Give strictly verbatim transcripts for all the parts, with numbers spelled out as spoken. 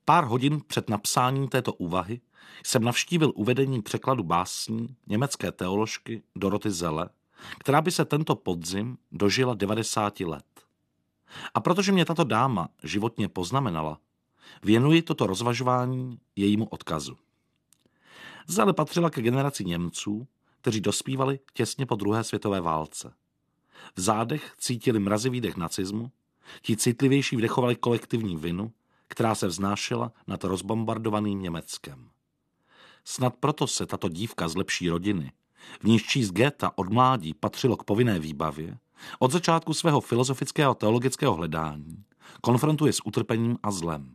Pár hodin před napsáním této úvahy jsem navštívil uvedení překladu básní německé teoložky Doroty Selle, která by se tento podzim dožila devadesáti let. A protože mě tato dáma životně poznamenala, věnuji toto rozvažování jejímu odkazu. Selle patřila ke generaci Němců, kteří dospívali těsně po druhé světové válce. V zádech cítili mrazivý dech nacismu, ti citlivější vdechovali kolektivní vinu, která se vznášela nad rozbombardovaným Německem. Snad proto se tato dívka z lepší rodiny, v níž číst Goetha od mládí patřilo k povinné výbavě, od začátku svého filozofického teologického hledání konfrontuje s utrpením a zlem.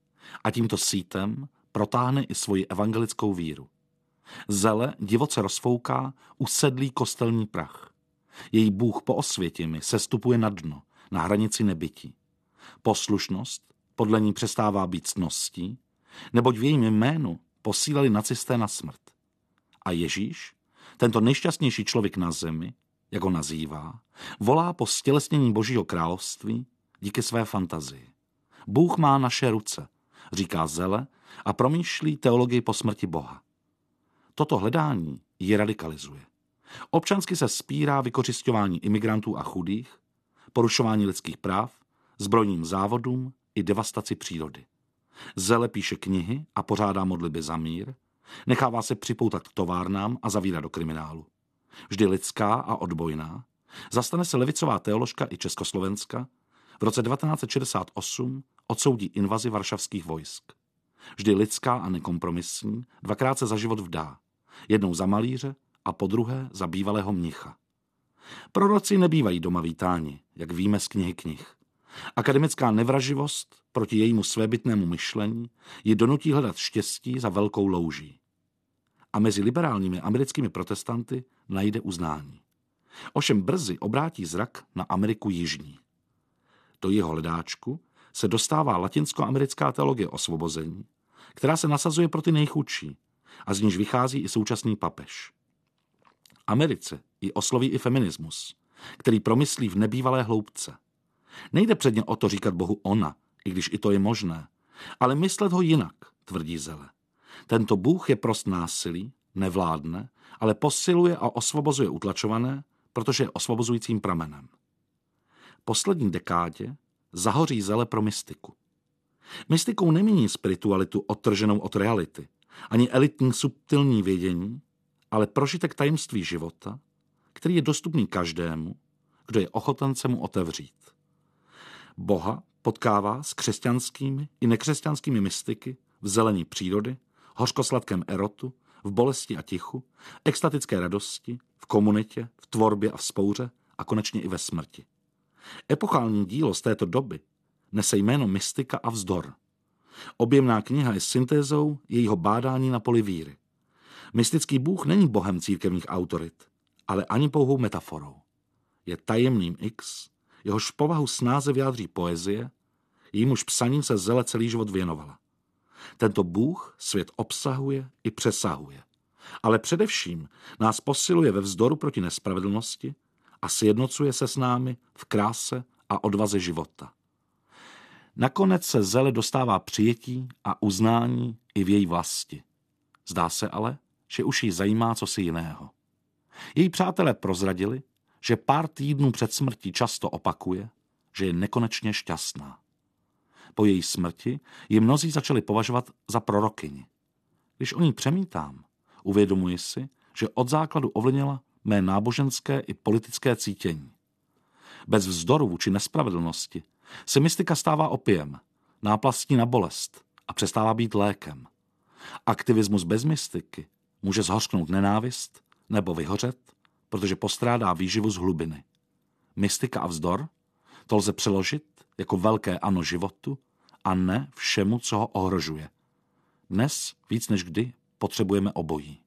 A tímto sítem protáhne i svoji evangelickou víru. Selle divoce rozfouká usedlý kostelní prach. Její Bůh po osvětimi sestupuje na dno, na hranici nebytí. Poslušnost podle ní přestává být ctností, neboť v jejím jménu posílali nacisté na smrt. A Ježíš, tento nejšťastnější člověk na zemi, jak ho nazývá, volá po stělesnění Božího království díky své fantazii. Bůh má naše ruce, říká Selle a promýšlí teologii po smrti Boha. Toto hledání ji radikalizuje. Občansky se spírá vykořisťování imigrantů a chudých, porušování lidských práv, zbrojním závodům i devastaci přírody. Selle píše knihy a pořádá modlitby za mír, nechává se připoutat k továrnám a zavírat do kriminálu. Vždy lidská a odbojná, zastane se levicová teoložka i Československa, v roce devatenáct set šedesát osm odsoudí invazi varšavských vojsk. Vždy lidská a nekompromisní, dvakrát se za život vdá, jednou za malíře a podruhé za bývalého mnicha. Proroci nebývají doma vítáni, jak víme z knihy knih. Akademická nevraživost proti jejímu svébytnému myšlení ji donutí hledat štěstí za velkou louží. A mezi liberálními americkými protestanty najde uznání. Ovšem brzy obrátí zrak na Ameriku jižní. Do jeho hledáčku se dostává latinskoamerická teologie osvobození, která se nasazuje pro ty nejchudší a z níž vychází i současný papež. Americe ji osloví i feminismus, který promyslí v nebývalé hloubce. Nejde předně o to říkat Bohu ona, i když i to je možné, ale myslet ho jinak, tvrdí Selle. Tento Bůh je prost násilí, nevládne, ale posiluje a osvobozuje utlačované, protože je osvobozujícím pramenem. Poslední dekádě zahoří Selle pro mystiku. Mystikou nemíní spiritualitu odtrženou od reality, ani elitní subtilní vědění, ale prožitek tajemství života, který je dostupný každému, kdo je ochoten se mu otevřít. Boha potkává s křesťanskými i nekřesťanskými mystiky v zelení přírody, hořkosladkém erotu, v bolesti a tichu, extatické radosti, v komunitě, v tvorbě a vzpouře a konečně i ve smrti. Epochální dílo z této doby nese jméno Mystika a vzdor. Objemná kniha je syntézou jejího bádání na poli víry. Mystický Bůh není bohem církevních autorit, ale ani pouhou metaforou. Je tajemným X, jehož povahu snáze vyjádří poezie, jejímuž psaním se Selle celý život věnovala. Tento Bůh svět obsahuje i přesahuje, ale především nás posiluje ve vzdoru proti nespravedlnosti a sjednocuje se s námi v kráse a odvaze života. Nakonec se Selle dostává přijetí a uznání i v její vlasti. Zdá se ale, že už jí zajímá cosi jiného. Její přátelé prozradili, že pár týdnů před smrtí často opakuje, že je nekonečně šťastná. Po její smrti ji mnozí začali považovat za prorokyni. Když o ní přemítám, uvědomuji si, že od základu ovlivnila mé náboženské i politické cítění. Bez vzdoru vůči nespravedlnosti se mystika stává opiem, náplastí na bolest a přestává být lékem. Aktivismus bez mystiky může zhořknout nenávist nebo vyhořet, protože postrádá výživu z hlubiny. Mystika a vzdor, to lze přeložit jako velké ano životu a ne všemu, co ho ohrožuje. Dnes víc než kdy potřebujeme obojí.